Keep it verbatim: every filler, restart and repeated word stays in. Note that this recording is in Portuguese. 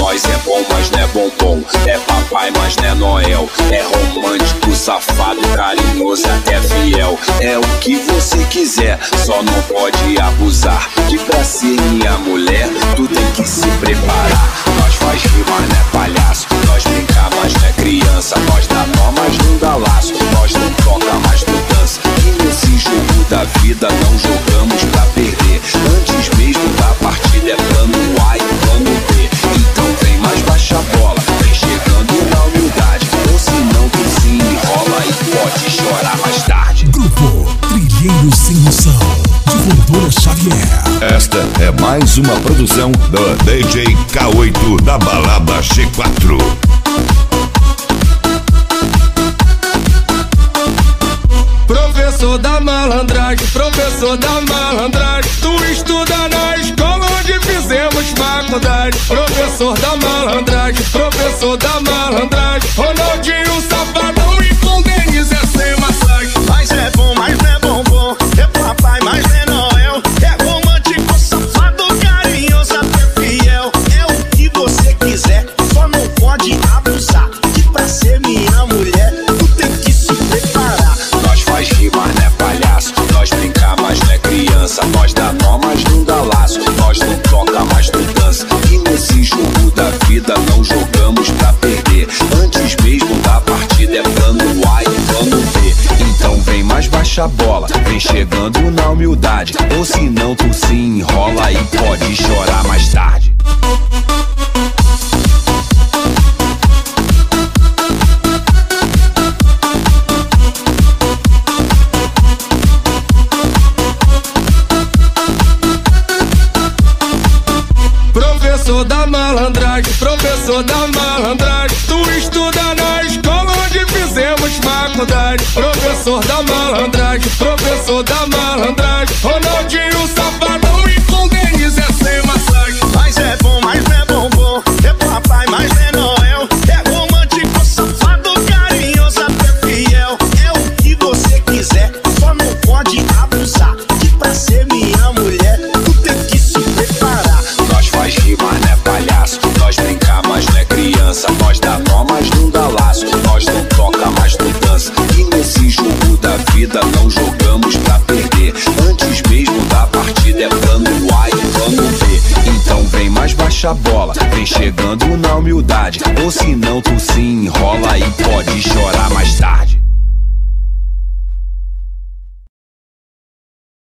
nós é bom, mas não é bombom. É papai, mas não é Noel. É romântico, safado, carinhoso, até fiel. É o que você quiser, só não pode abusar. Que pra ser minha mulher, tu tem que se preparar. Nós faz rir, mas não é palhaço. Nós brincar, mas não é criança. Nós dá nó, mas não dá laço. Nós não toca, mas não dança. E nesse jogo da vida não jogamos pra perder. Antes mesmo da partida é plano A e plano B. Então vem, mais baixa a bola, vem chegando na humildade. Ou se não, tu se enrola e pode chorar mais tarde. Grupo Trilheiro Sem Noção, de Voadora Xavier. Esta é mais uma produção do D J K oito da Balada G quatro. Professor da malandragem, professor da malandragem, tu estuda na escola onde fizemos faculdade. Professor da malandragem, professor da malandragem, Ronaldinho Safadão e com Denise é sem massagem. Mas é bom, mas não é bombom. É papai, mas não é Noel. É romântico, safado, carinhoso, até fiel. É o que você quiser, só não pode abusar. Que pra ser minha mulher, tu tem que se preparar. Nós faz rir, mas não é palhaço. Nós brincar, mas não é criança. Nós dá nó, mas não dá laço. Nós não toca, mas não dança. E nesse jogo da vida não jogamos pra perder. Antes mesmo da partida é plano A e plano B. Então vem, mais baixa a bola, vem chegando na humildade. Ou se não, tu se enrola e pode chorar mais tarde. Professor da malandragem, professor da malandragem, tu estuda na escola onde fizemos faculdade. Professor da malandragem, professor da malandragem, Ronaldinho Safadão e com Denise é sem massagem. Mas é bom, mas não é bombom. É papai, mas não é Noel. É romântico, safado, carinhoso, até fiel. É o que você quiser, só não pode abusar. Que pra ser minha mulher, tu tem que se preparar. Nós faz rir, mas não é palhaço. Nós brincar, mas não é criança. Nós dá nó, mas não dá laço. Nós não toca, mas não dança. E nesse jogo da vida não jogamos pra perder. Antes mesmo da partida é plano A e plano B. Então vem, mais baixa a bola, vem chegando na humildade. Ou se não, tu se enrola e pode chorar mais tarde.